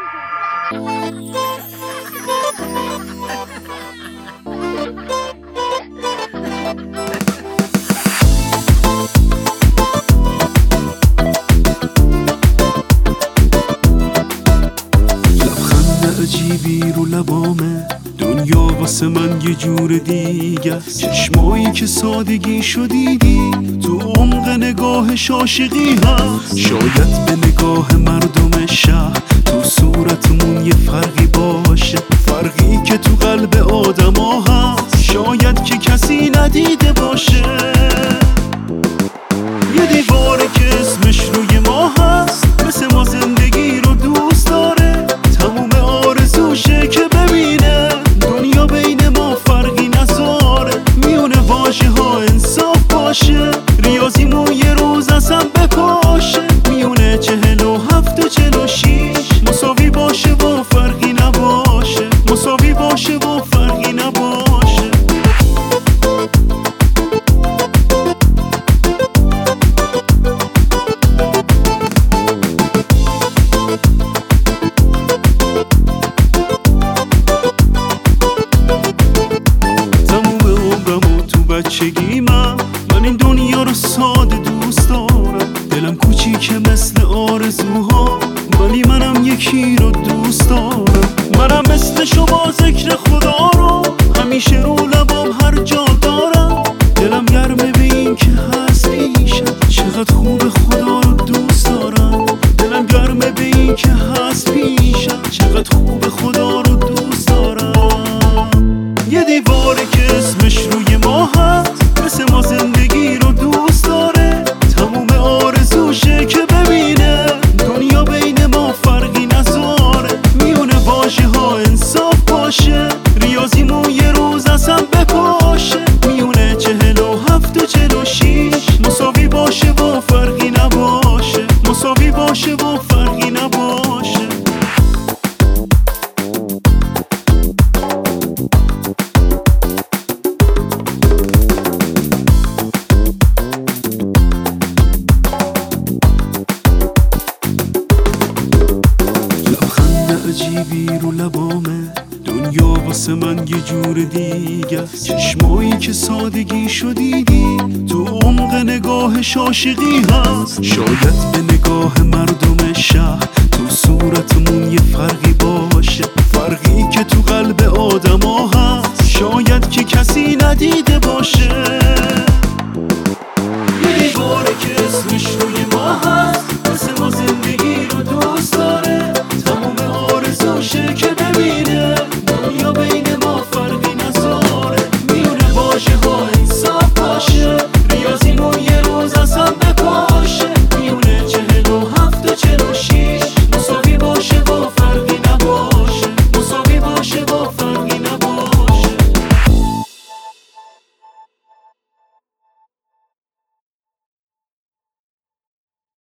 عجیبی رو لبامه، دنیا واسه من یه جور دیگه است. چشمایی که سادگی شدیدی تو عمق نگاهش عاشقی هست. شاید به نگاه مردم شهر تو صورتمون یه فرقی باشه، فرقی که تو قلب آدما هست شاید که کسی ندیده باشه. یه دیواره که اسمش روی ما هست، مثل ما زندگی رو دوست داره، تموم آرزوشه که ببینه دنیا بین ما فرقی نذاره. میونه واژه ها انصاف باشه، ریاضیمون یه روز اصلا بپاشه. میونه 47 و 46 مساوی باشه و فرقی نباشه، مساوی باشه و فرقی نباشه. بچگی من این دنیا رو ساده دوست دارم، دلم کوچیکه مثل آرزوها ولی منم یکی رو دوست دارم. منم مثل شما ذکر خدا رو همیشه رو لبام هر جا دارم. دلم گرمه به این که هست پیشم، چقدر خوب خدا رو دوست دارم. دلم گرمه به این که هست پیشم، چقدر خوب خدا رو دوست دارم. یه دیواره که اسمش روی ما هست، مثل ما زندگی رو دوست داره، تموم آرزوشه که ببینه دنیا بین ما فرقی نذاره. میونه واژه ها انصاف باشه، ریاضیمون یه روز اصلا بپاشه. میونه 47 و 46 مساوی باشه و فرقی نباشه، مساوی باشه و فرقی نباشه. عجیبی رو لبامه، دنیا واسه من یه جور دیگه است. چشمایی که سادگی شدیدی تو عمق نگاهش عاشقی هست. شاید به نگاه مردم شهر